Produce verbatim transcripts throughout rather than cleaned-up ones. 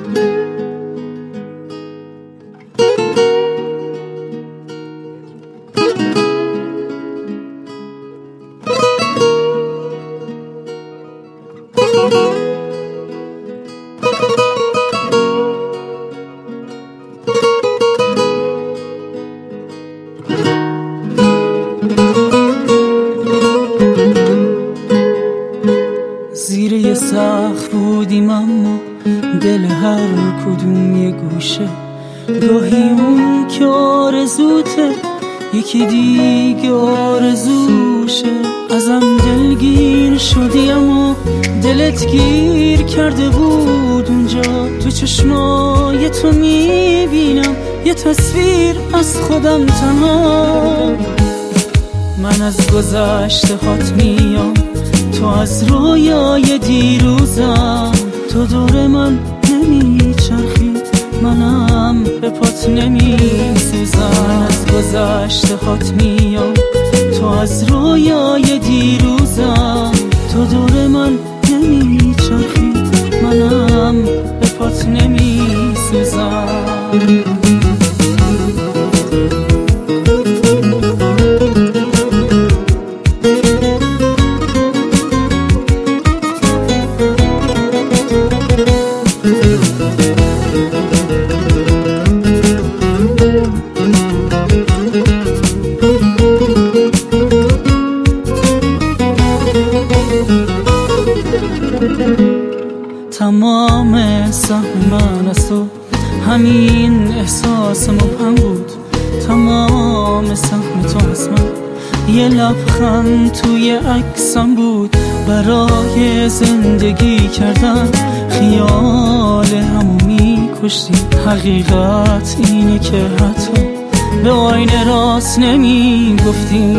زیر یه سقف بودیم اما دل هر کدوم یه گوشه، گاهی اون که آرزوته یکی دیگه آرزوشه. ازم دلگیر شدی اما دلت گیر کرده بود اونجا. تو چشمای تو میبینم یه تصویر از خودم تنها. من از گذشته هات میام، تو از رویای دیروزم. تو دور من نمیچرخی، منم به پات نمیسوزم. از گذشته هات میام، تو از رویای دیروزم. تو دور من نمیچرخی، منم به پات نمیسوزم. تمام سهم من از تو همین احساس مبهم بود. تمام سهم تو از من یه لبخند توی عکسم بود. برای زندگی کردن خیال همو میکشتی. حقیقت اینه که حتی به آینه راست نمیگفتی.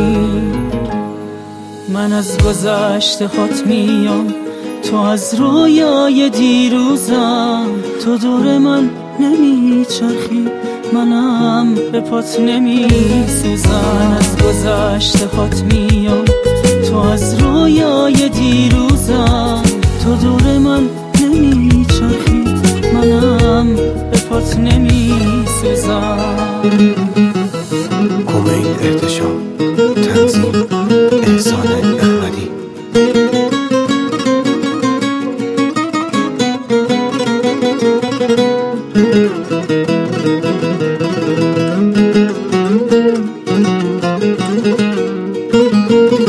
من از گذشته هات میام، تو از رویای دیروزم. تو دور من نمیچرخی، منم به پات نمیسوزم. من از گذشته هات میام، تو از رویای دیروزم. تو دور من نمیچرخی، منم به پات نمیسوزم. کمیل احتشام، تنظیم احسان احمدی.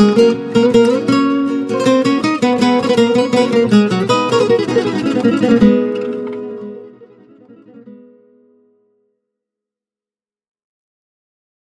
Thank you.